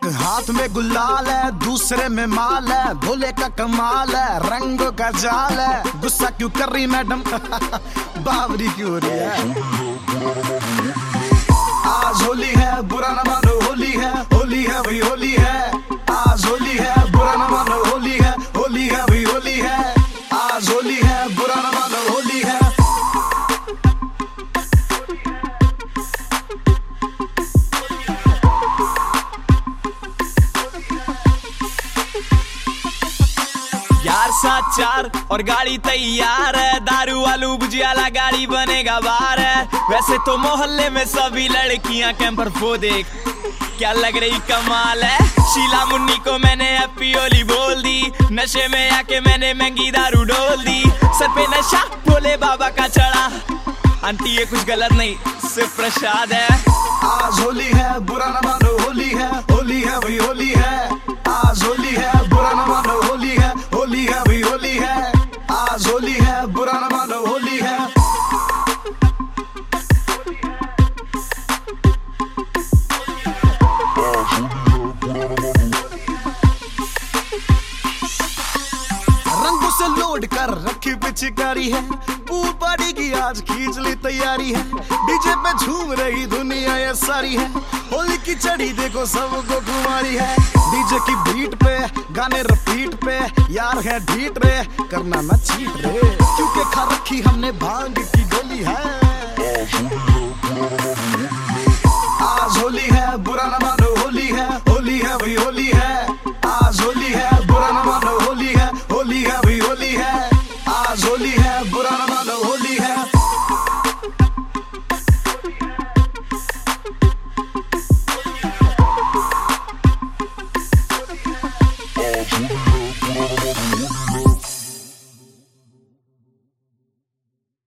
हाथ में गुलाल है, दूसरे में माल है, भोले का कमाल है, रंगों का जाल है। गुस्सा क्यों कर रही मैडम बावरी क्यों हो रही है? आज होली है, बुरा न मानो होली है, होली है भाई होली है। आज होली है, बुरा न मानो होली है, होली है भाई होली है। आज होली है, बुरा न मानो होली है। यार साथ चार और गाड़ी तैयार है, दारू आलू भुजियाला गाड़ी बनेगा बार है। वैसे तो मोहल्ले में सभी लड़कियां कैंपर वो देख क्या लग रही कमाल है। शीला मुन्नी को मैंने हैप्पी होली बोल दी, नशे में आके मैंने महंगी दारू डोल दी। सर पे नशा भोले बाबा का चढ़ा, आंटी ये कुछ गलत नहीं सिर्फ प्रसाद है। आज होली है, बुरा न मानो होली है, होली है भाई होली है। आज होली है, बुरा न मानो होली है, होली है भाई होली है। आज होली है, बुरा न मानो होली है। रंगों से लोड कर रखी पिचकारी है, पूल पार्टी की आज खींच ली तैयारी है। डीजे पे झूम रही दुनिया ये सारी है, होली की चढ़ी देखो सबको कुमारी है। डीजे की बीट पे गाने रिपीट पे, यार है ढीठ रे करना ना चीट रे, क्योंकि खा रखी हमने भांग की गोली है। आज होली है, बुरा न मानो होली है, होली है भाई होली है। आज होली है, बुरा न मानो होली है, होली है भाई होली है। आज होली है, बुरा न मानो होली है। आज होली है।